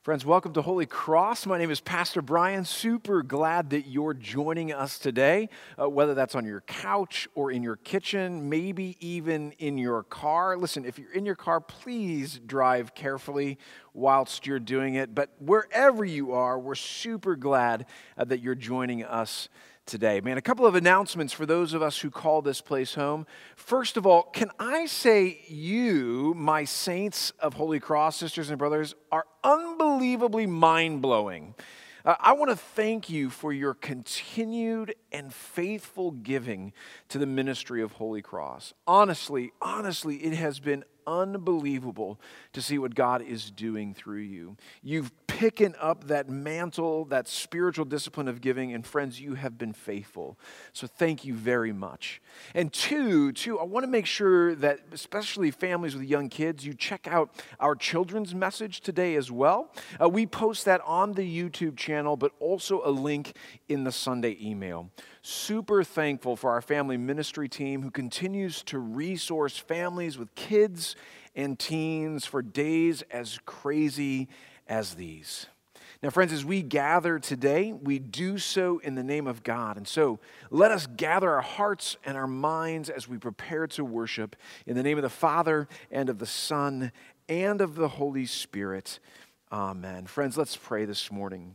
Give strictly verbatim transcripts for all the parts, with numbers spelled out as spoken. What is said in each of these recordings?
Friends, welcome to Holy Cross. My name is Pastor Brian. Super glad that you're joining us today, uh, whether that's on your couch or in your kitchen, maybe even in your car. Listen, if you're in your car, please drive carefully whilst you're doing it. But wherever you are, we're super glad uh, that you're joining us today. Man, a couple of announcements for those of us who call this place home. First of all, can I say you, my saints of Holy Cross, sisters and brothers, are unbelievably mind-blowing. Uh, I want to thank you for your continued and faithful giving to the ministry of Holy Cross. Honestly, honestly, it has been unbelievable to see what God is doing through you. You've picking up that mantle, that spiritual discipline of giving, and friends, you have been faithful. So thank you very much. And two, two, I want to make sure that especially families with young kids, you check out our children's message today as well. Uh, we post that on the YouTube channel, but also a link in the Sunday email. Super thankful for our family ministry team who continues to resource families with kids and teens for days as crazy as these. Now, friends, as we gather today, we do so in the name of God. And so let us gather our hearts and our minds as we prepare to worship in the name of the Father and of the Son and of the Holy Spirit. Amen. Friends, let's pray this morning.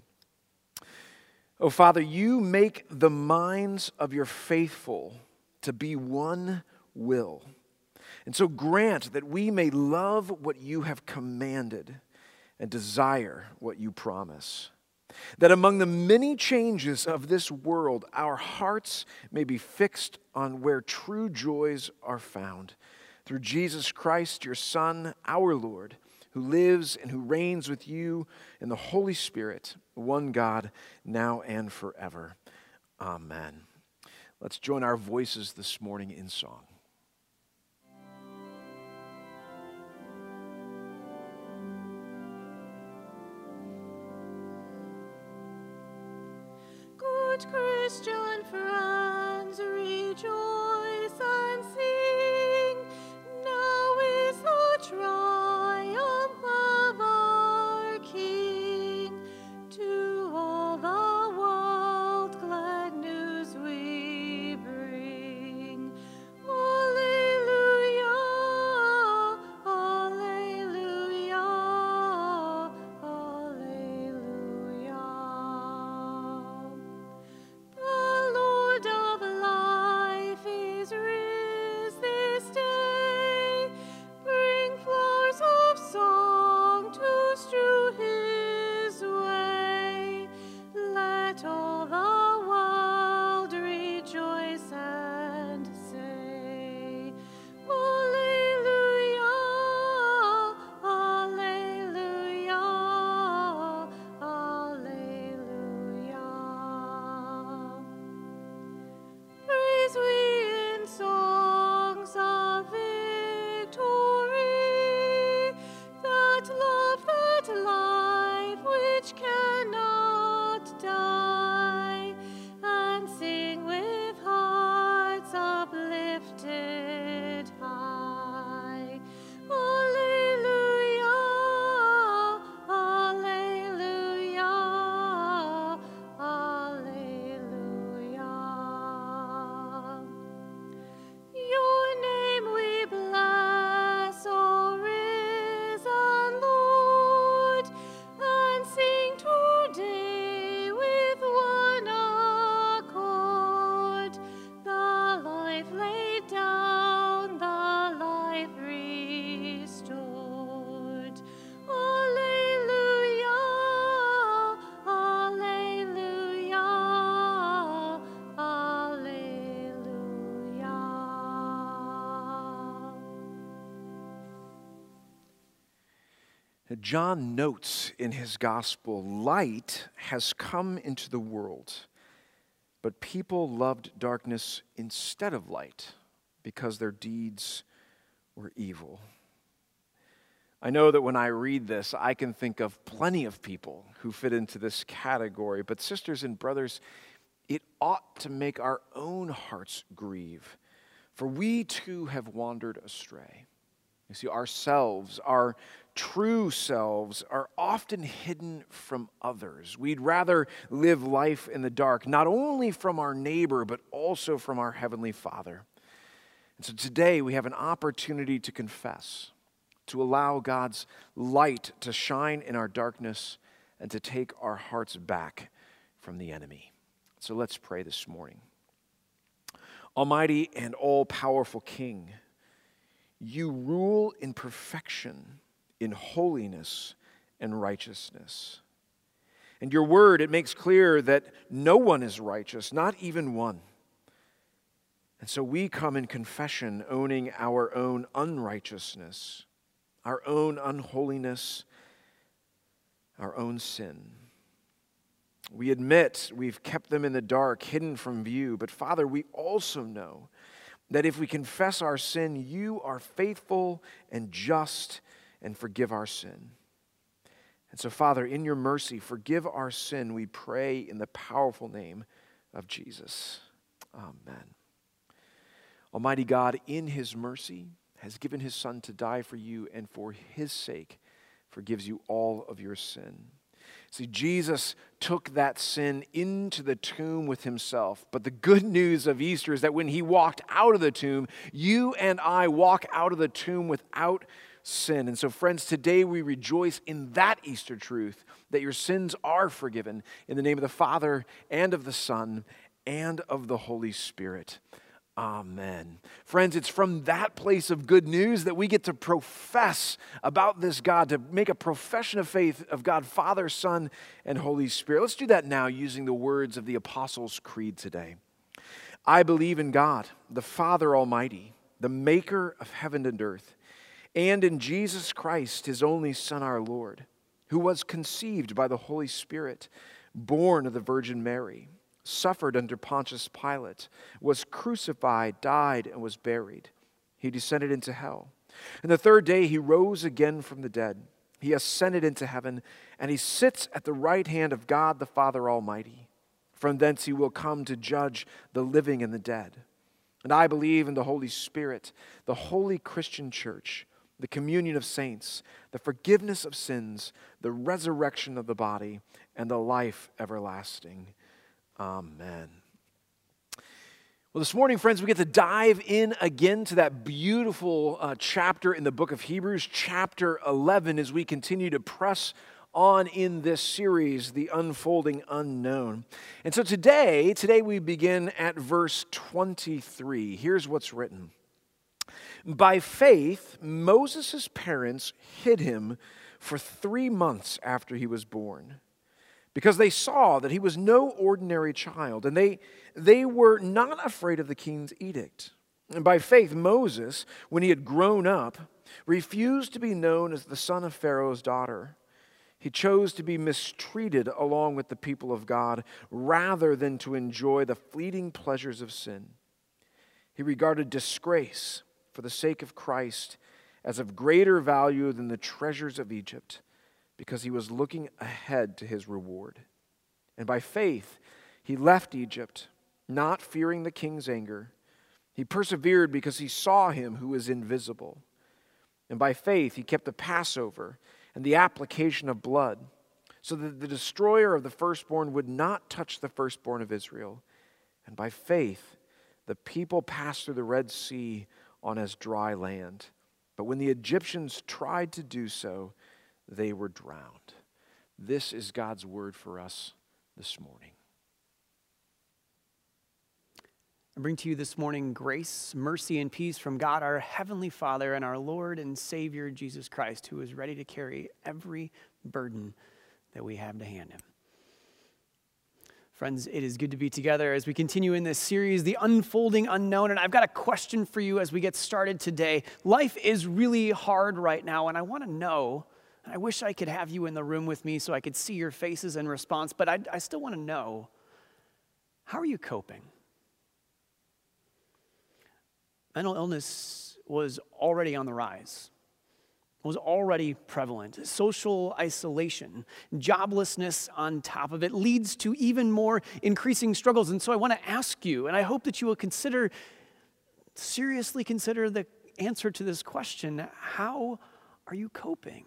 Oh, Father, you make the minds of your faithful to be one will. And so grant that we may love what you have commanded and desire what you promise. That among the many changes of this world, our hearts may be fixed on where true joys are found. Through Jesus Christ, your Son, our Lord, who lives and who reigns with you in the Holy Spirit, one God, now and forever. Amen. Let's join our voices this morning in song. Good Christian friends, rejoice and sing. Now is the triumph of our King. To all the world glad news we bring. Alleluia, alleluia, alleluia. The Lord of life is risen this day. Bring flowers of song to strew his way. Let all the world rejoice and say, Alleluia, alleluia, alleluia. Praise we in songs of victory, that love, that life which cannot die, and sing with hearts uplifted high. Alleluia, alleluia, alleluia. Your name we bless, O risen Lord, and sing today with one accord. The life laid down, the life restored. Alleluia, alleluia, alleluia. John notes in his gospel, light has come into the world, but people loved darkness instead of light because their deeds were evil. I know that when I read this, I can think of plenty of people who fit into this category, but sisters and brothers, it ought to make our own hearts grieve, for we too have wandered astray. You see, ourselves, our true selves, are often hidden from others. We'd rather live life in the dark, not only from our neighbor, but also from our Heavenly Father. And so today we have an opportunity to confess, to allow God's light to shine in our darkness, and to take our hearts back from the enemy. So let's pray this morning. Almighty and all-powerful King, you rule in perfection, in holiness and righteousness. And your word, it makes clear that no one is righteous, not even one. And so we come in confession, owning our own unrighteousness, our own unholiness, our own sin. We admit we've kept them in the dark, hidden from view. But Father, we also know that if we confess our sin, you are faithful and just and forgive our sin. And so, Father, in your mercy, forgive our sin, we pray in the powerful name of Jesus. Amen. Almighty God, in his mercy, has given his Son to die for you, and for his sake forgives you all of your sin. See, Jesus took that sin into the tomb with himself. But the good news of Easter is that when he walked out of the tomb, you and I walk out of the tomb without sin. And so, friends, today we rejoice in that Easter truth, that your sins are forgiven in the name of the Father and of the Son and of the Holy Spirit. Amen. Friends, it's from that place of good news that we get to profess about this God, to make a profession of faith of God, Father, Son, and Holy Spirit. Let's do that now using the words of the Apostles' Creed today. I believe in God, the Father Almighty, the maker of heaven and earth, and in Jesus Christ, his only Son, our Lord, who was conceived by the Holy Spirit, born of the Virgin Mary, suffered under Pontius Pilate, was crucified, died, and was buried. He descended into hell. And the third day he rose again from the dead. He ascended into heaven, and he sits at the right hand of God the Father Almighty. From thence he will come to judge the living and the dead. And I believe in the Holy Spirit, the holy Christian church, the communion of saints, the forgiveness of sins, the resurrection of the body, and the life everlasting. Amen. Well, this morning, friends, we get to dive in again to that beautiful uh, chapter in the book of Hebrews, chapter eleven, as we continue to press on in this series, The Unfolding Unknown. And so today, today we begin at verse twenty-three. Here's what's written. By faith, Moses' parents hid him for three months after he was born, because they saw that he was no ordinary child, and they, they were not afraid of the king's edict. And by faith, Moses, when he had grown up, refused to be known as the son of Pharaoh's daughter. He chose to be mistreated along with the people of God, rather than to enjoy the fleeting pleasures of sin. He regarded disgrace for the sake of Christ as of greater value than the treasures of Egypt, because he was looking ahead to his reward. And by faith, he left Egypt, not fearing the king's anger. He persevered because he saw him who is invisible. And by faith, he kept the Passover and the application of blood, so that the destroyer of the firstborn would not touch the firstborn of Israel. And by faith, the people passed through the Red Sea on as dry land. But when the Egyptians tried to do so, they were drowned. This is God's word for us this morning. I bring to you this morning grace, mercy, and peace from God, our Heavenly Father, and our Lord and Savior, Jesus Christ, who is ready to carry every burden that we have to hand him. Friends, it is good to be together as we continue in this series, The Unfolding Unknown, and I've got a question for you as we get started today. Life is really hard right now, and I want to know, and I wish I could have you in the room with me so I could see your faces in response, but I, I still want to know, how are you coping? Mental illness was already on the rise. It was already prevalent. Social isolation, joblessness on top of it leads to even more increasing struggles. And so I want to ask you, and I hope that you will consider, seriously consider the answer to this question: how are you coping?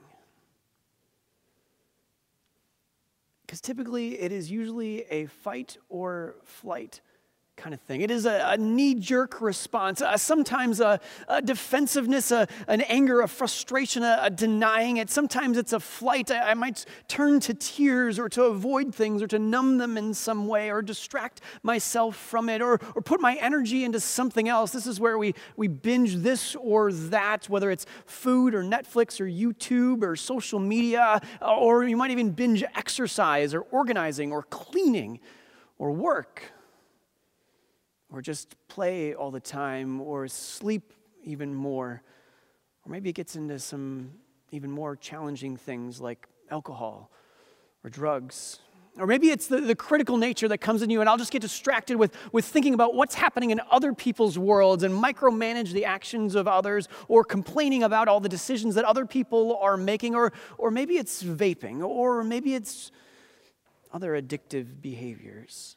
Because typically it is usually a fight or flight kind of thing. It is a, a knee-jerk response, uh, sometimes a, a defensiveness, a, an anger, a frustration, a, a denying it. Sometimes it's a flight. I, I might turn to tears or to avoid things or to numb them in some way or distract myself from it or, or put my energy into something else. This is where we, we binge this or that, whether it's food or Netflix or YouTube or social media, or you might even binge exercise or organizing or cleaning or work, or just play all the time, or sleep even more. Or maybe it gets into some even more challenging things like alcohol or drugs. Or maybe it's the, the critical nature that comes in you, and I'll just get distracted with, with thinking about what's happening in other people's worlds and micromanage the actions of others, or complaining about all the decisions that other people are making. Or, or maybe it's vaping, or maybe it's other addictive behaviors.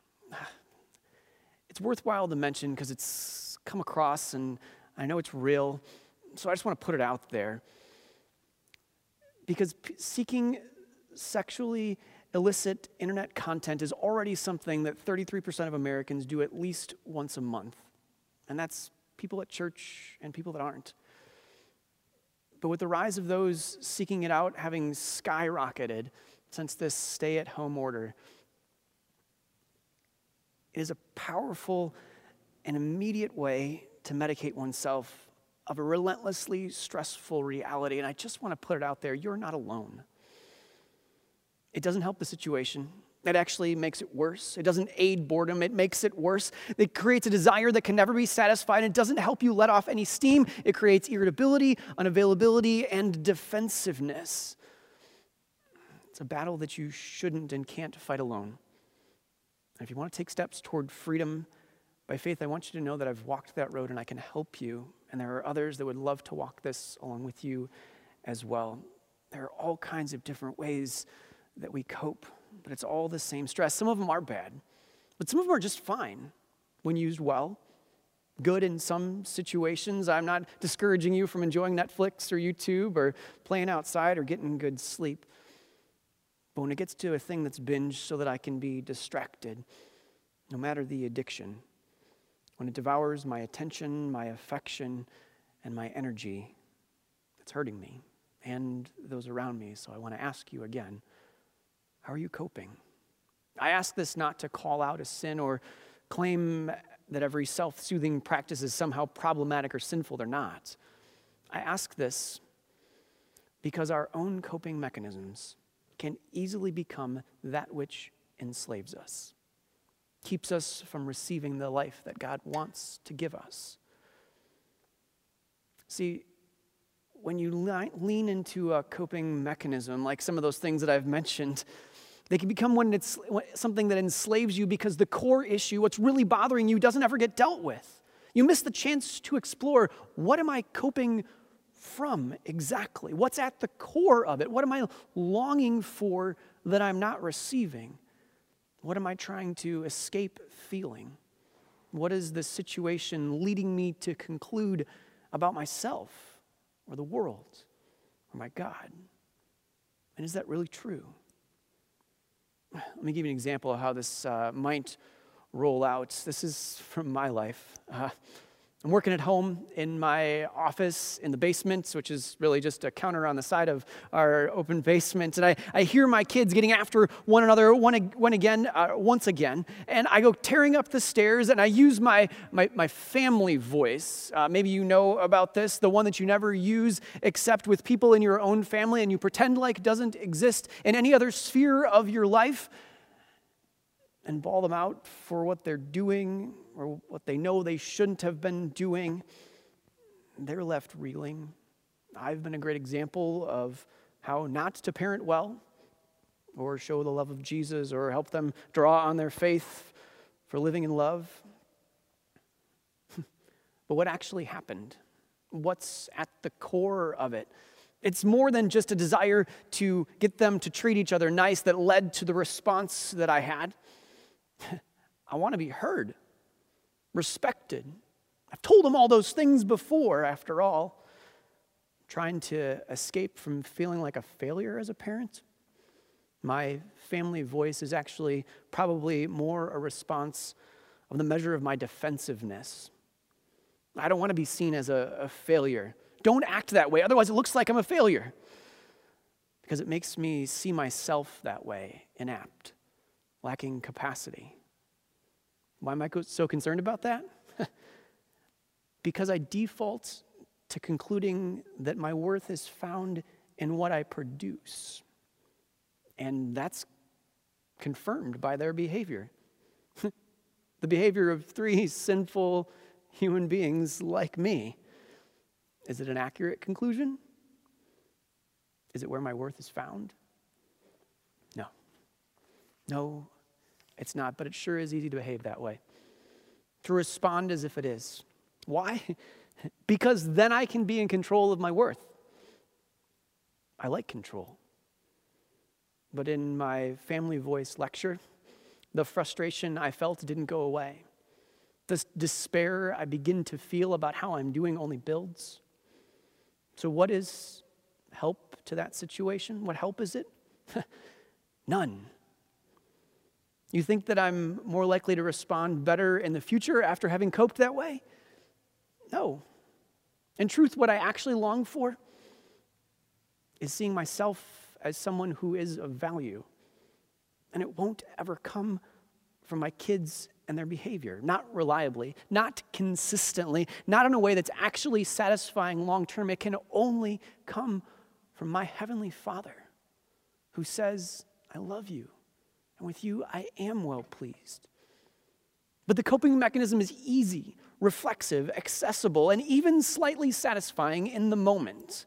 It's worthwhile to mention because it's come across and I know it's real, so I just want to put it out there. Because p- seeking sexually illicit internet content is already something that thirty-three percent of Americans do at least once a month. And that's people at church and people that aren't. But with the rise of those seeking it out having skyrocketed since this stay-at-home order, it is a powerful and immediate way to medicate oneself of a relentlessly stressful reality. And I just want to put it out there, you're not alone. It doesn't help the situation. It actually makes it worse. It doesn't aid boredom. It makes it worse. It creates a desire that can never be satisfied. It doesn't help you let off any steam. It creates irritability, unavailability, and defensiveness. It's a battle that you shouldn't and can't fight alone. And if you want to take steps toward freedom by faith, I want you to know that I've walked that road and I can help you. And there are others that would love to walk this along with you as well. There are all kinds of different ways that we cope, but it's all the same stress. Some of them are bad, but some of them are just fine when used well. Good in some situations. I'm not discouraging you from enjoying Netflix or YouTube or playing outside or getting good sleep. But when it gets to a thing that's binged so that I can be distracted, no matter the addiction, when it devours my attention, my affection, and my energy, it's hurting me and those around me. So I want to ask you again, how are you coping? I ask this not to call out a sin or claim that every self-soothing practice is somehow problematic or sinful. They're not. I ask this because our own coping mechanisms can easily become that which enslaves us, keeps us from receiving the life that God wants to give us. See, when you lean into a coping mechanism, like some of those things that I've mentioned, they can become when it's something that enslaves you because the core issue, what's really bothering you, doesn't ever get dealt with. You miss the chance to explore, what am I coping from exactly? What's at the core of it? What am I longing for that I'm not receiving? What am I trying to escape feeling? What is the situation leading me to conclude about myself or the world or my God? And is that really true? Let me give you an example of how this uh, might roll out. This is from my life. Uh, I'm working at home in my office in the basement, which is really just a counter on the side of our open basement. And I, I hear my kids getting after one another one, one again, uh, once again. And I go tearing up the stairs and I use my, my, my family voice. Uh, maybe you know about this, the one that you never use except with people in your own family and you pretend like doesn't exist in any other sphere of your life, and bawl them out for what they're doing or what they know they shouldn't have been doing. They're left reeling. I've been a great example of how not to parent well or show the love of Jesus or help them draw on their faith for living in love. But what actually happened? What's at the core of it? It's more than just a desire to get them to treat each other nice that led to the response that I had. I want to be heard, respected, I've told him all those things before, after all. Trying to escape from feeling like a failure as a parent. My family voice is actually probably more a response of the measure of my defensiveness. I don't want to be seen as a, a failure. Don't act that way, otherwise it looks like I'm a failure. Because it makes me see myself that way, inept, lacking capacity. Why am I so concerned about that? Because I default to concluding that my worth is found in what I produce. And that's confirmed by their behavior. The behavior of three sinful human beings like me. Is it an accurate conclusion? Is it where my worth is found? No. No, it's not, but it sure is easy to behave that way. To respond as if it is. Why? Because then I can be in control of my worth. I like control. But in my family voice lecture, the frustration I felt didn't go away. The despair I begin to feel about how I'm doing only builds. So what is help to that situation? What help is it? None. You think that I'm more likely to respond better in the future after having coped that way? No. In truth, what I actually long for is seeing myself as someone who is of value. And it won't ever come from my kids and their behavior, not reliably, not consistently, not in a way that's actually satisfying long term. It can only come from my Heavenly Father who says, I love you, and with you I am well pleased. But the coping mechanism is easy, reflexive, accessible, and even slightly satisfying in the moment.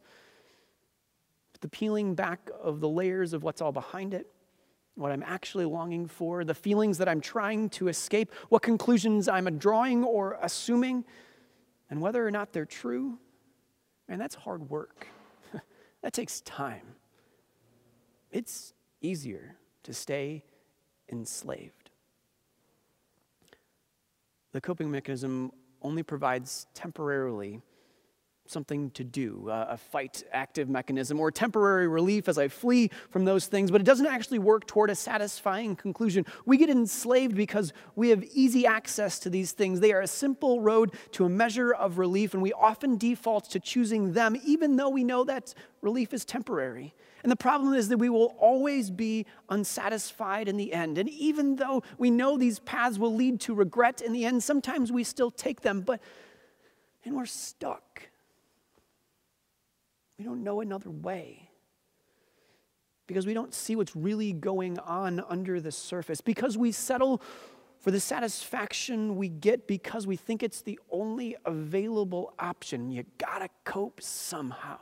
But the peeling back of the layers of what's all behind it, what I'm actually longing for, the feelings that I'm trying to escape, what conclusions I'm drawing or assuming, and whether or not they're true, man, that's hard work. That takes time. It's easier to stay enslaved. The coping mechanism only provides temporarily something to do, uh, a fight active mechanism, or temporary relief as I flee from those things, but it doesn't actually work toward a satisfying conclusion. We get enslaved because we have easy access to these things. They are a simple road to a measure of relief, and we often default to choosing them, even though we know that relief is temporary. And the problem is that we will always be unsatisfied in the end. And even though we know these paths will lead to regret in the end, sometimes we still take them, but and we're stuck. We don't know another way because we don't see what's really going on under the surface, because we settle for the satisfaction we get because we think it's the only available option. You gotta cope somehow.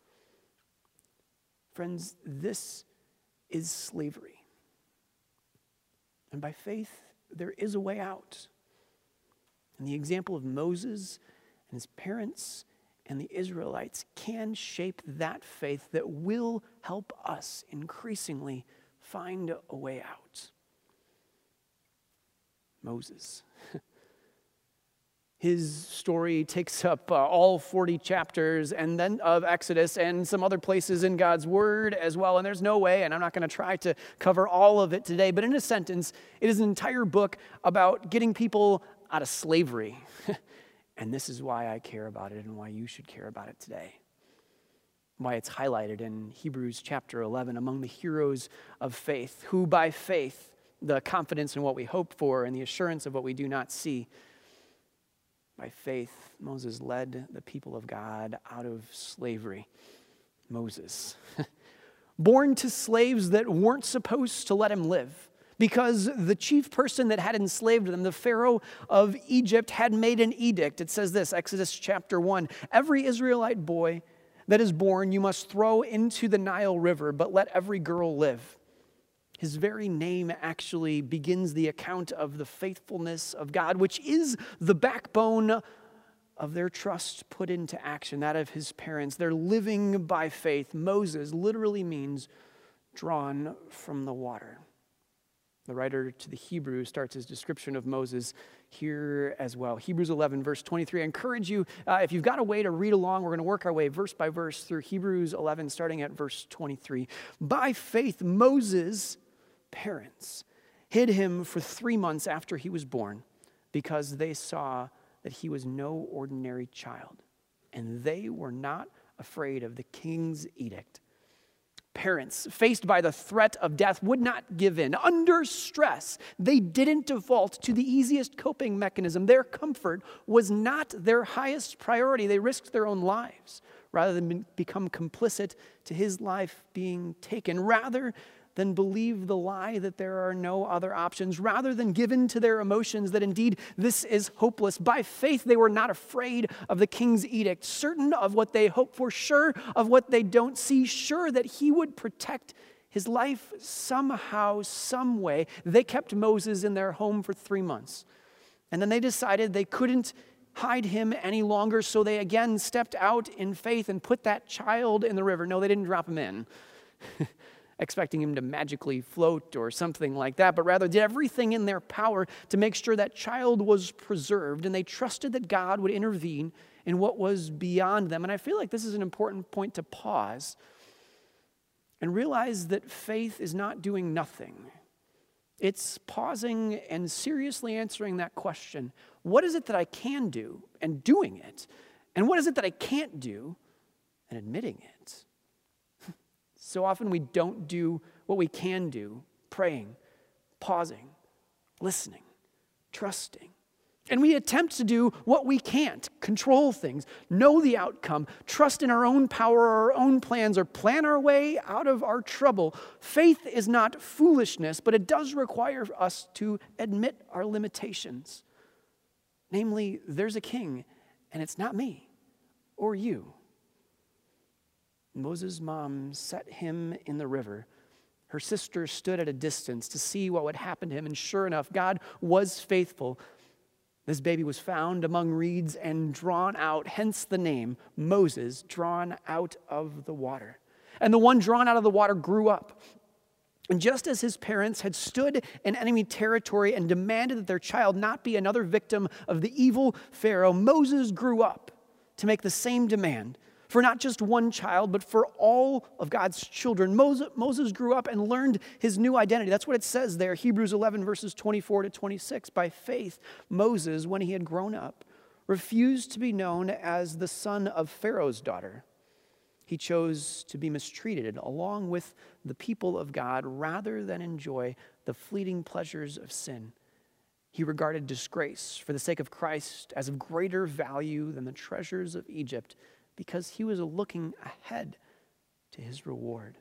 Friends, this is slavery. And by faith, there is a way out. And the example of Moses and his parents and the Israelites can shape that faith that will help us increasingly find a way out. Moses. His story takes up uh, all forty chapters and then of Exodus and some other places in God's Word as well. And there's no way, and I'm not going to try to cover all of it today, but in a sentence, it is an entire book about getting people out of slavery. And this is why I care about it and why you should care about it today. Why it's highlighted in Hebrews chapter eleven among the heroes of faith, who by faith, the confidence in what we hope for and the assurance of what we do not see, by faith, Moses led the people of God out of slavery. Moses, born to slaves that weren't supposed to let him live, because the chief person that had enslaved them, the Pharaoh of Egypt, had made an edict. It says this, Exodus chapter one, every Israelite boy that is born you must throw into the Nile River, but let every girl live. His very name actually begins the account of the faithfulness of God, which is the backbone of their trust put into action, that of his parents. They're living by faith. Moses literally means drawn from the water. The writer to the Hebrews starts his description of Moses here as well. Hebrews eleven, verse twenty-three. I encourage you, uh, if you've got a way to read along, we're going to work our way verse by verse through Hebrews eleven, starting at verse twenty-three. By faith, Moses' parents hid him for three months after he was born because they saw that he was no ordinary child, and they were not afraid of the king's edict. Parents, faced by the threat of death, would not give in. Under stress, they didn't default to the easiest coping mechanism. Their comfort was not their highest priority. They risked their own lives rather than become complicit to his life being taken, rather than believe the lie that there are no other options, rather than give in to their emotions that indeed this is hopeless. By faith, they were not afraid of the king's edict, certain of what they hope for, sure of what they don't see, sure that he would protect his life somehow, some way. They kept Moses in their home for three months. And then they decided they couldn't hide him any longer, so they again stepped out in faith and put that child in the river. No, they didn't drop him in. expecting him to magically float or something like that, but rather did everything in their power to make sure that child was preserved, and they trusted that God would intervene in what was beyond them. And I feel like this is an important point to pause and realize that faith is not doing nothing. It's pausing and seriously answering that question. What is it that I can do and doing it? And what is it that I can't do and admitting it? So often we don't do what we can do, praying, pausing, listening, trusting. And we attempt to do what we can't, control things, know the outcome, trust in our own power or our own plans, or plan our way out of our trouble. Faith is not foolishness, but it does require us to admit our limitations. Namely, there's a king, and it's not me or you. Moses' mom set him in the river. Her sister stood at a distance to see what would happen to him, and sure enough, God was faithful. This baby was found among reeds and drawn out, hence the name Moses, drawn out of the water. And the one drawn out of the water grew up. And just as his parents had stood in enemy territory and demanded that their child not be another victim of the evil Pharaoh, Moses grew up to make the same demand for not just one child, but for all of God's children. Moses, Moses grew up and learned his new identity. That's what it says there, Hebrews eleven, verses twenty-four to twenty-six. By faith, Moses, when he had grown up, refused to be known as the son of Pharaoh's daughter. He chose to be mistreated along with the people of God rather than enjoy the fleeting pleasures of sin. He regarded disgrace for the sake of Christ as of greater value than the treasures of Egypt, because he was looking ahead to his reward.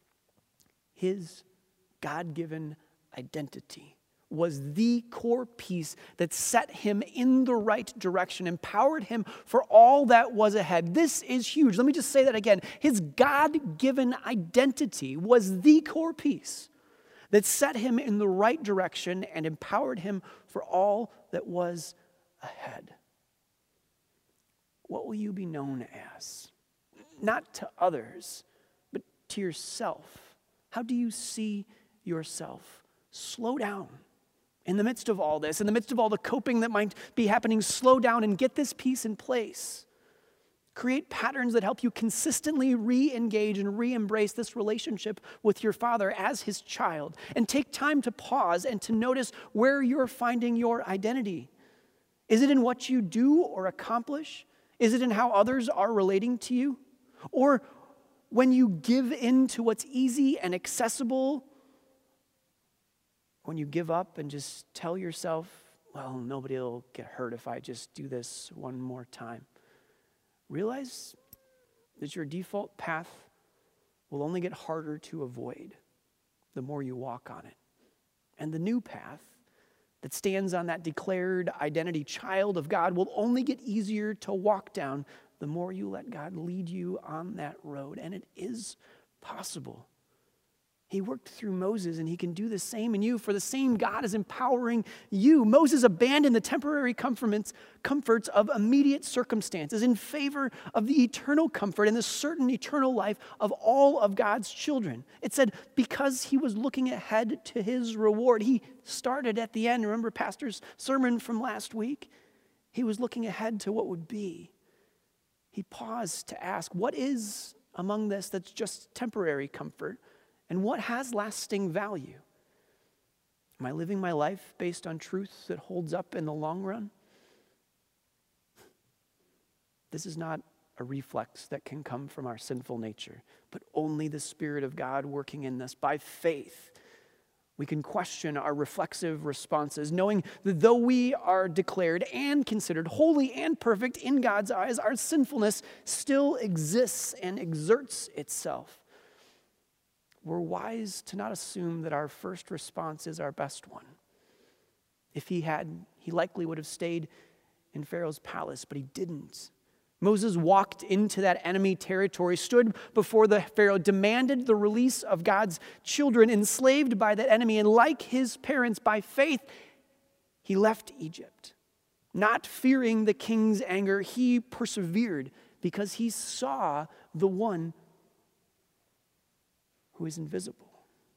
His God-given identity was the core piece that set him in the right direction, empowered him for all that was ahead. This is huge. Let me just say that again. His God-given identity was the core piece that set him in the right direction and empowered him for all that was ahead. What will you be known as? Not to others, but to yourself. How do you see yourself? Slow down. In the midst of all this, in the midst of all the coping that might be happening, slow down and get this piece in place. Create patterns that help you consistently re-engage and re-embrace this relationship with your Father as his child. And take time to pause and to notice where you're finding your identity. Is it in what you do or accomplish? Is it in how others are relating to you? Or when you give in to what's easy and accessible, when you give up and just tell yourself, well, nobody will get hurt if I just do this one more time. Realize that your default path will only get harder to avoid the more you walk on it. And the new path that stands on that declared identity, child of God, will only get easier to walk down the more you let God lead you on that road. And it is possible. He worked through Moses, and he can do the same in you, for the same God is empowering you. Moses abandoned the temporary comforts comforts of immediate circumstances in favor of the eternal comfort and the certain eternal life of all of God's children. It said, because he was looking ahead to his reward. He started at the end. Remember Pastor's sermon from last week? He was looking ahead to what would be. He paused to ask, what is among this that's just temporary comfort? And what has lasting value? Am I living my life based on truth that holds up in the long run? This is not a reflex that can come from our sinful nature, but only the Spirit of God working in us by faith. We can question our reflexive responses, knowing that though we are declared and considered holy and perfect in God's eyes, our sinfulness still exists and exerts itself. We're wise to not assume that our first response is our best one. If he had, he likely would have stayed in Pharaoh's palace, but he didn't. Moses walked into that enemy territory, stood before the Pharaoh, demanded the release of God's children enslaved by that enemy, and like his parents, by faith, he left Egypt. Not fearing the king's anger, he persevered because he saw the one who is invisible.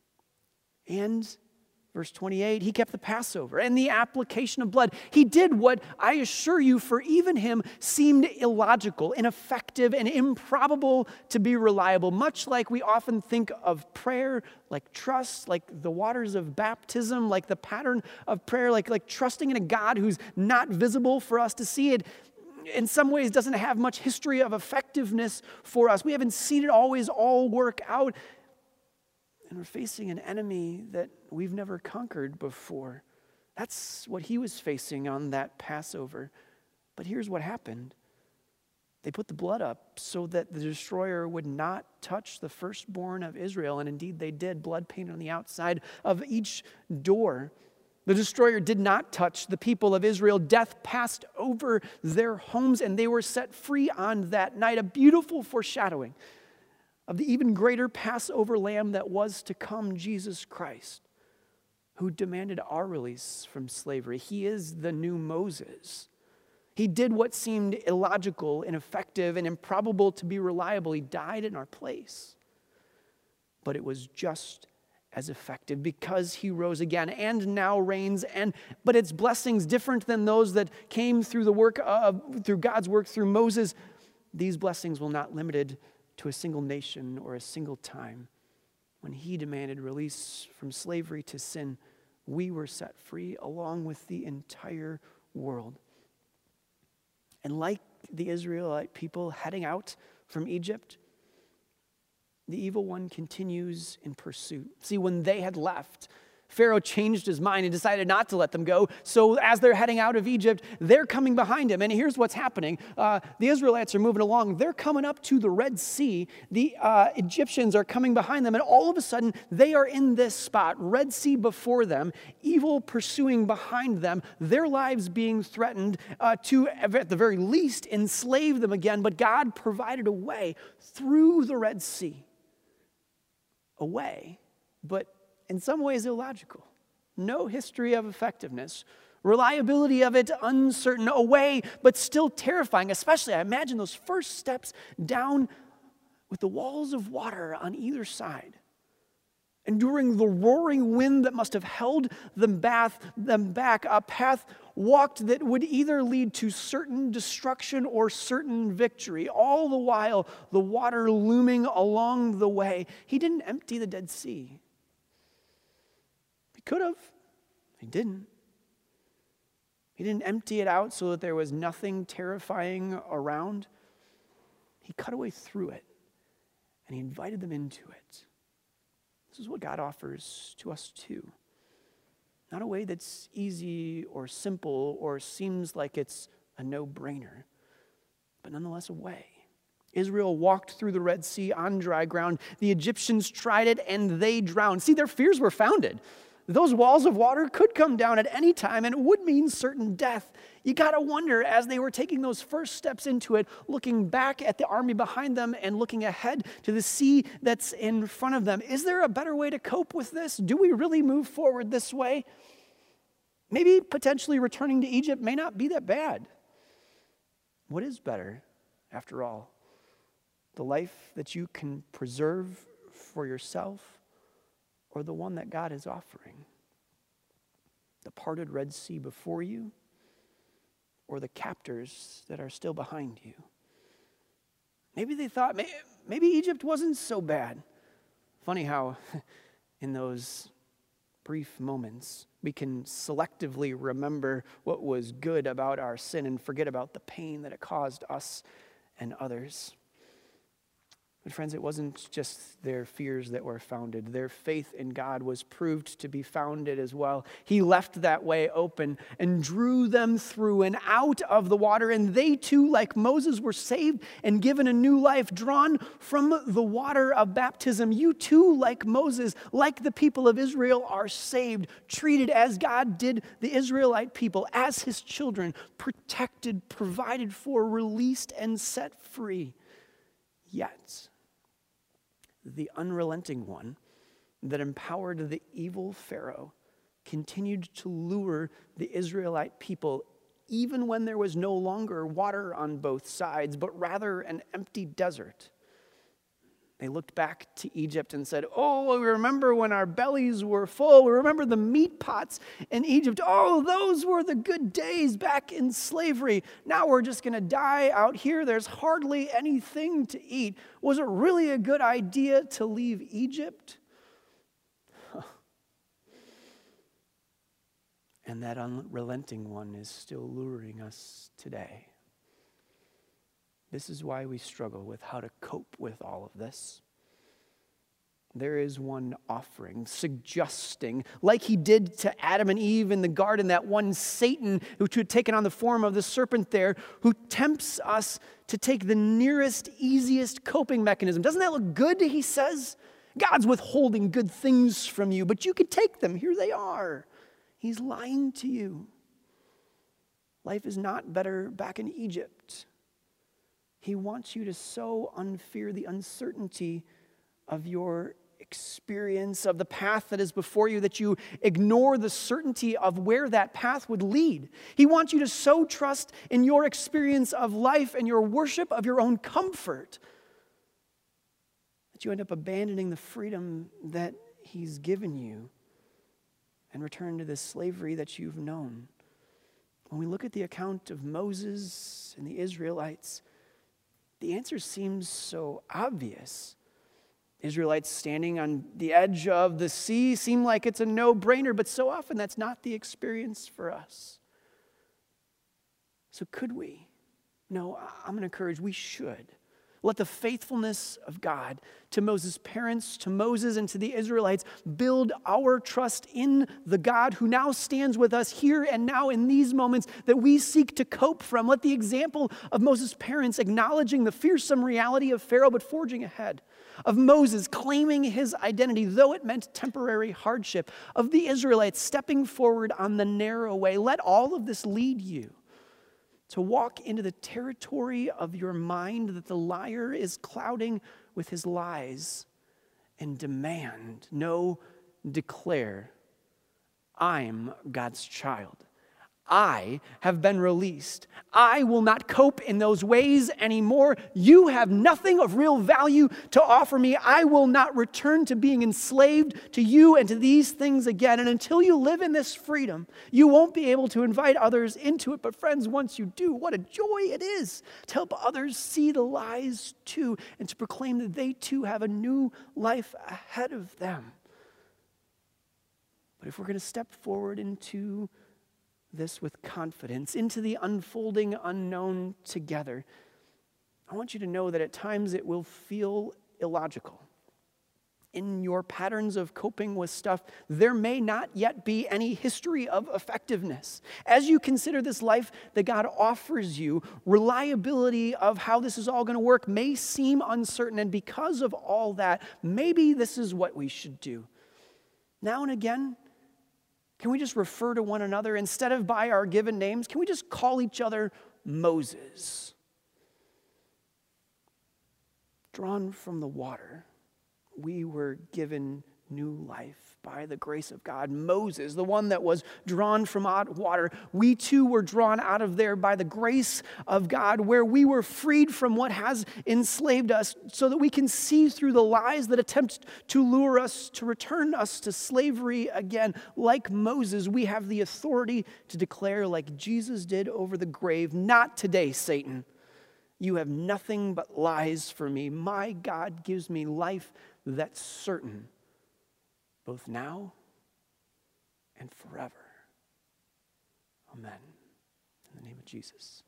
And verse twenty-eight, he kept the Passover and the application of blood. He did what, I assure you, for even him seemed illogical, ineffective, and improbable to be reliable, much like we often think of prayer, like trust, like the waters of baptism, like the pattern of prayer, like, like trusting in a God who's not visible for us to see. It in some ways doesn't have much history of effectiveness for us. We haven't seen it always all work out. And we're facing an enemy that we've never conquered before. That's what he was facing on that Passover. But here's what happened. They put the blood up so that the destroyer would not touch the firstborn of Israel. And indeed they did, blood painted on the outside of each door. The destroyer did not touch the people of Israel. Death passed over their homes and they were set free on that night. A beautiful foreshadowing of the even greater Passover lamb that was to come, Jesus Christ, who demanded our release from slavery. He is the new Moses. He did what seemed illogical, ineffective, and improbable to be reliable. He died in our place. But it was just as effective because he rose again and now reigns. And but its blessings different than those that came through the work of through God's work through Moses. These blessings will not limited to a single nation or a single time. When he demanded release from slavery to sin, we were set free along with the entire world. And like the Israelite people heading out from Egypt, the evil one continues in pursuit. See, when they had left, Pharaoh changed his mind and decided not to let them go. So as they're heading out of Egypt, they're coming behind him. And here's what's happening. Uh, the Israelites are moving along. They're coming up to the Red Sea. The uh, Egyptians are coming behind them. And all of a sudden, they are in this spot, Red Sea before them, evil pursuing behind them, their lives being threatened uh, to, at the very least, enslave them again. But God provided a way through the Red Sea. A way, but in some ways illogical. No history of effectiveness. Reliability of it uncertain. A way, but still terrifying. Especially, I imagine those first steps down with the walls of water on either side. Enduring the roaring wind that must have held them back, them back, a path walked that would either lead to certain destruction or certain victory. All the while, the water looming along the way. He didn't empty the Dead Sea. He could have. He didn't. He didn't empty it out so that there was nothing terrifying around. He cut a way through it, and he invited them into it. This is what God offers to us too. Not a way that's easy or simple or seems like it's a no-brainer, but nonetheless a way. Israel walked through the Red Sea on dry ground. The Egyptians tried it and they drowned. See, their fears were founded. Those walls of water could come down at any time, and it would mean certain death. You got to wonder, as they were taking those first steps into it, looking back at the army behind them and looking ahead to the sea that's in front of them, is there a better way to cope with this? Do we really move forward this way? Maybe potentially returning to Egypt may not be that bad. What is better, after all? The life that you can preserve for yourself, or the one that God is offering? The parted Red Sea before you, or the captors that are still behind you? Maybe they thought, maybe Egypt wasn't so bad. Funny how in those brief moments we can selectively remember what was good about our sin and forget about the pain that it caused us and others. But friends, it wasn't just their fears that were founded. Their faith in God was proved to be founded as well. He left that way open and drew them through and out of the water. And they too, like Moses, were saved and given a new life, drawn from the water of baptism. You too, like Moses, like the people of Israel, are saved, treated as God did the Israelite people, as his children, protected, provided for, released, and set free. Yet, the unrelenting one that empowered the evil Pharaoh continued to lure the Israelite people even when there was no longer water on both sides, but rather an empty desert. They looked back to Egypt and said, oh, we remember when our bellies were full. We remember the meat pots in Egypt. Oh, those were the good days back in slavery. Now we're just going to die out here. There's hardly anything to eat. Was it really a good idea to leave Egypt? And that unrelenting one is still luring us today. This is why we struggle with how to cope with all of this. There is one offering, suggesting, like he did to Adam and Eve in the garden, that one Satan who had taken on the form of the serpent there, who tempts us to take the nearest, easiest coping mechanism. Doesn't that look good, he says? God's withholding good things from you, but you can take them. Here they are. He's lying to you. Life is not better back in Egypt. He wants you to so unfear the uncertainty of your experience, of the path that is before you, that you ignore the certainty of where that path would lead. He wants you to so trust in your experience of life and your worship of your own comfort that you end up abandoning the freedom that he's given you and return to this slavery that you've known. When we look at the account of Moses and the Israelites, the answer seems so obvious. Israelites standing on the edge of the sea seem like it's a no-brainer, but so often that's not the experience for us. So could we? No, I'm going to encourage we should. Let the faithfulness of God to Moses' parents, to Moses, and to the Israelites build our trust in the God who now stands with us here and now in these moments that we seek to cope from. Let the example of Moses' parents acknowledging the fearsome reality of Pharaoh but forging ahead, of Moses claiming his identity though it meant temporary hardship, of the Israelites stepping forward on the narrow way. Let all of this lead you to walk into the territory of your mind that the liar is clouding with his lies and demand, no, declare, I'm God's child. I have been released. I will not cope in those ways anymore. You have nothing of real value to offer me. I will not return to being enslaved to you and to these things again. And until you live in this freedom, you won't be able to invite others into it. But friends, once you do, what a joy it is to help others see the lies too and to proclaim that they too have a new life ahead of them. But if we're going to step forward into this with confidence, into the unfolding unknown together, I want you to know that at times it will feel illogical. In your patterns of coping with stuff, there may not yet be any history of effectiveness. As you consider this life that God offers you, reliability of how this is all going to work may seem uncertain, and because of all that, maybe this is what we should do. Now and again, Can we just refer to one another instead of by our given names? Can we just call each other Moses? Drawn from the water, we were given new life by the grace of God. Moses, the one that was drawn from out water, we too were drawn out of there by the grace of God, where we were freed from what has enslaved us so that we can see through the lies that attempt to lure us, to return us to slavery again. Like Moses, we have the authority to declare, like Jesus did over the grave, "Not today, Satan. You have nothing but lies for me. My God gives me life that's certain, both now and forever." Amen. In the name of Jesus.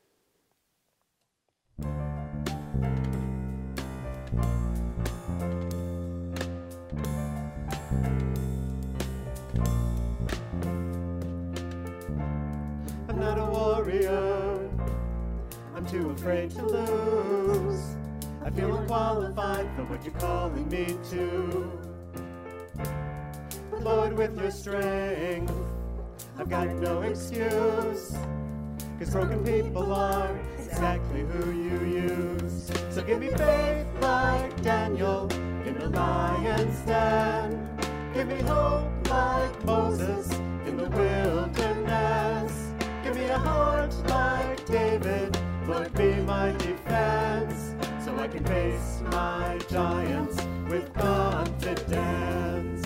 I'm not a warrior. I'm too afraid to lose. I feel unqualified for what you're calling me to. But Lord, with your strength, I've got no excuse. Cause broken people are exactly who you use. So give me faith like Daniel in the lion's den. Give me hope like Moses in the wilderness. Give me a heart like David, Lord, be my defense, so I can face my giants with confidence.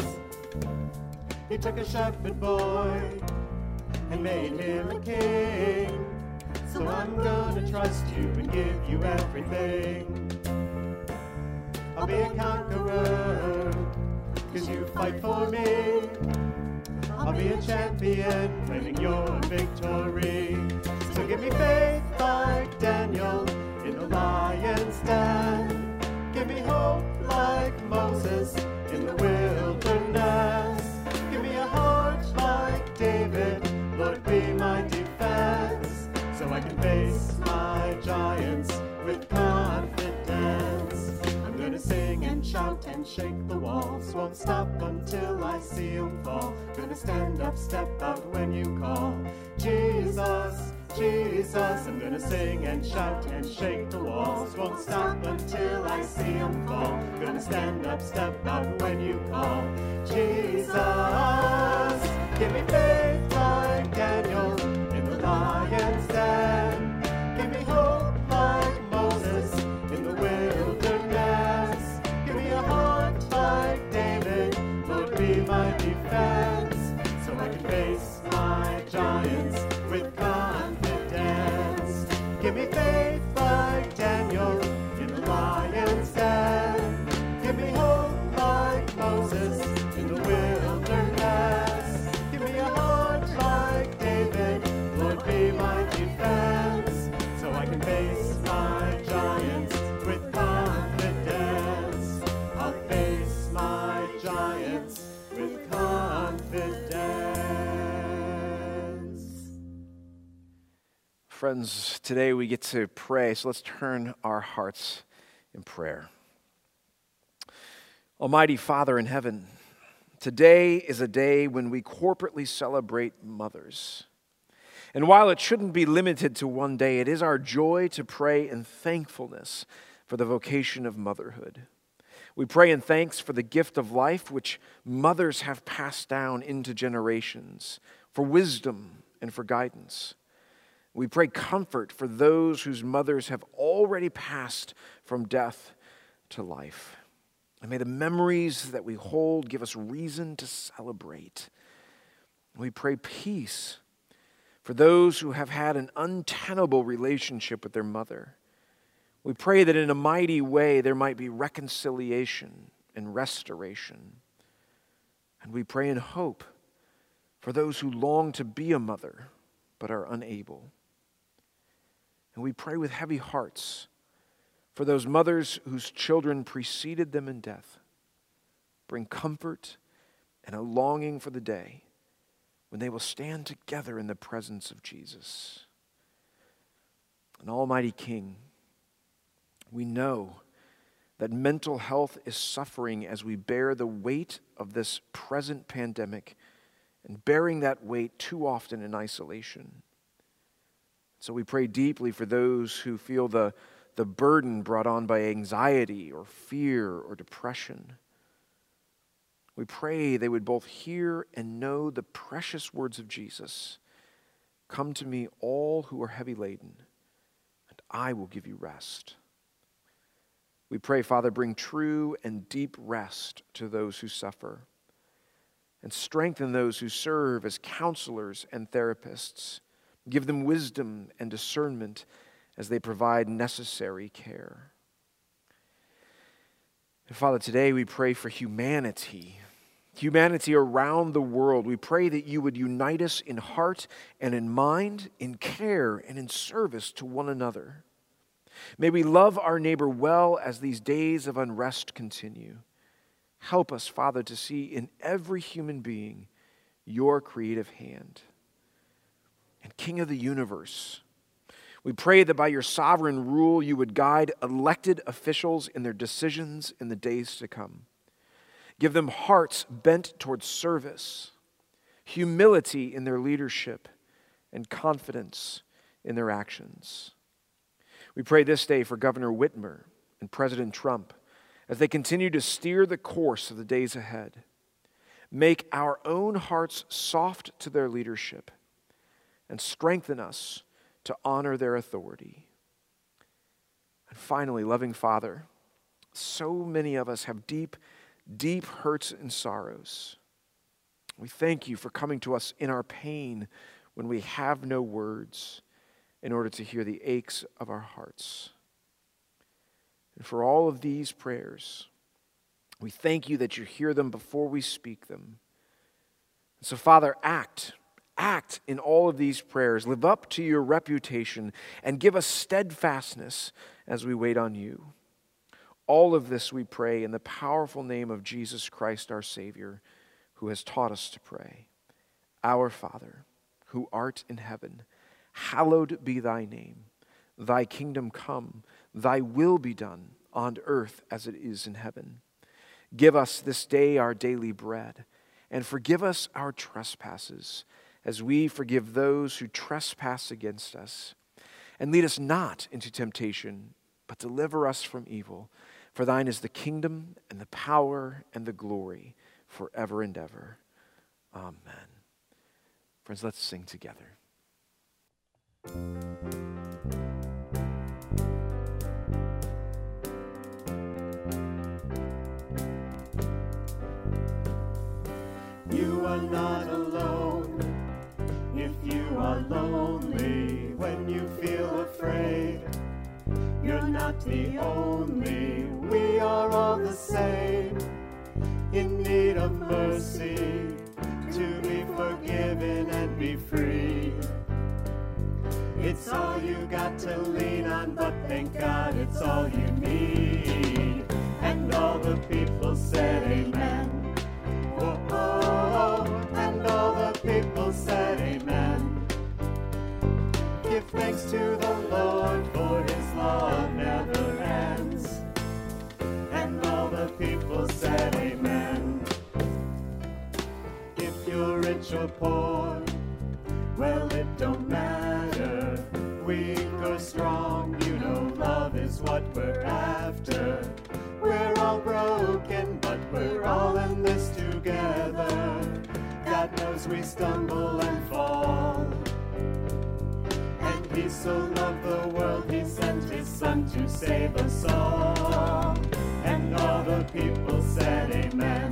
He took a shepherd boy and made him a king, so I'm gonna trust you and give you everything. I'll be a conqueror, cause you fight for me. I'll be a champion, claiming your victory. So give me faith like Daniel in the lion's den. Give me hope like Moses in the wilderness. Give me a heart like David, Lord, be my defense, so I can face my giants with confidence. I'm gonna sing and shout and shake the walls, won't stop until I see them fall. Gonna stand up, step out when you call. Jesus, Jesus, I'm gonna sing and shout and shake the walls, won't stop until I see them fall. Gonna stand up, step out when you call. Jesus, give me faith like Daniel in the lion's den. Give me hope like Moses in the wilderness. Give me a heart like David, Lord, be my defense, so I can face my giants with confidence. Give me faith like Daniel in the lion's den. Give me hope like Moses in the wilderness. Give me a heart like David, Lord, be my defense, so I can face my giants with confidence. I'll face my giants with confidence. Friends, today we get to pray, so let's turn our hearts in prayer. Almighty Father in heaven, today is a day when we corporately celebrate mothers. And while it shouldn't be limited to one day, it is our joy to pray in thankfulness for the vocation of motherhood. We pray in thanks for the gift of life which mothers have passed down into generations, for wisdom and for guidance. We pray comfort for those whose mothers have already passed from death to life. And may the memories that we hold give us reason to celebrate. We pray peace for those who have had an untenable relationship with their mother. We pray that in a mighty way there might be reconciliation and restoration. And we pray in hope for those who long to be a mother but are unable. And we pray with heavy hearts for those mothers whose children preceded them in death. Bring comfort and a longing for the day when they will stand together in the presence of Jesus. And Almighty King, we know that mental health is suffering as we bear the weight of this present pandemic and bearing that weight too often in isolation. So we pray deeply for those who feel the, the burden brought on by anxiety or fear or depression. We pray they would both hear and know the precious words of Jesus. Come to me, all who are heavy laden, and I will give you rest. We pray, Father, bring true and deep rest to those who suffer, and strengthen those who serve as counselors and therapists. Give them wisdom and discernment as they provide necessary care. And Father, today we pray for humanity. Humanity around the world. We pray that you would unite us in heart and in mind, in care and in service to one another. May we love our neighbor well as these days of unrest continue. Help us, Father, to see in every human being your creative hand. And King of the universe, we pray that by your sovereign rule you would guide elected officials in their decisions in the days to come. Give them hearts bent towards service, humility in their leadership, and confidence in their actions. We pray this day for Governor Whitmer and President Trump as they continue to steer the course of the days ahead. Make our own hearts soft to their leadership and strengthen us to honor their authority. And finally, loving Father, so many of us have deep, deep hurts and sorrows. We thank you for coming to us in our pain when we have no words in order to hear the aches of our hearts. And for all of these prayers, we thank you that you hear them before we speak them. So, Father, act, act in all of these prayers. Live up to your reputation and give us steadfastness as we wait on you. All of this we pray in the powerful name of Jesus Christ, our Savior, who has taught us to pray. Our Father, who art in heaven, hallowed be thy name. Thy kingdom come, thy will be done on earth as it is in heaven. Give us this day our daily bread, and forgive us our trespasses, as we forgive those who trespass against us. And lead us not into temptation, but deliver us from evil. For thine is the kingdom, and the power, and the glory, forever and ever. Amen. Friends, let's sing together. You are not alone if you are lonely, when you feel afraid. You're not the only, we are all the same, in need of mercy, to be forgiven and be free. It's all you got to lean on, but thank God it's all you need. And all the people said amen. Oh, oh, oh. And all the people said amen. Give thanks to the Lord, for his love never ends. And all the people said amen. If you're rich or poor, well, it don't matter. Weak or strong, you know love is what we're after. We're all broken, but we're all in this together. God knows we stumble and fall. And he so loved the world, he sent his son to save us all. And all the people said amen.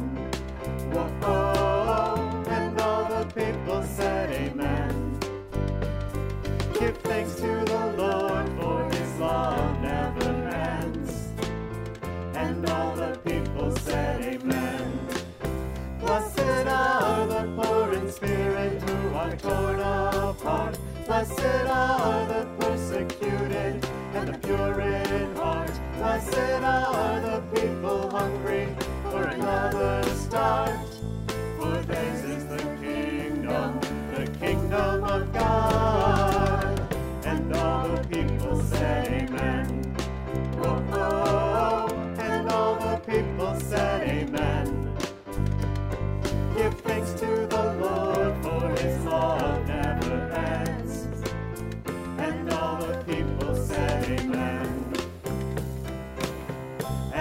Whoa, and all the people said amen. Give thanks to the Lord, for his love never ends. And all the people said amen. Blessed are the poor in spirit who are torn apart. Blessed are the persecuted and the pure in heart. Blessed are the people hungry for another start. For theirs is the kingdom, the kingdom of God. And all the people said amen. Oh, oh, and all the people said amen. Give thanks to the Lord,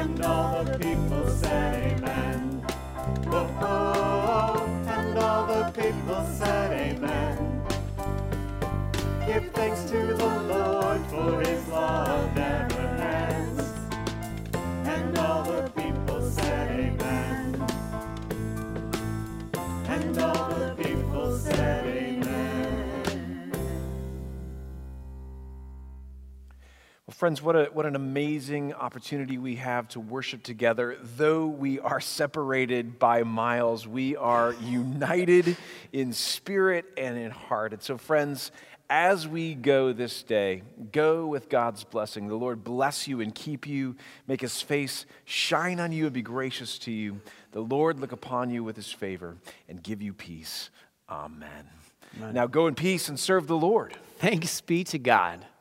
And all the people said amen. Oh, oh, and all the people said amen. Give thanks to the Lord, for his love never ends. And all the people said amen. And all the people said amen. Well, friends, what, a, what an amazing opportunity we have to worship together. Though we are separated by miles, we are united in spirit and in heart. And so, friends, as we go this day, go with God's blessing. The Lord bless you and keep you, make his face shine on you and be gracious to you. The Lord look upon you with his favor and give you peace. Amen. Amen. Now go in peace and serve the Lord. Thanks be to God.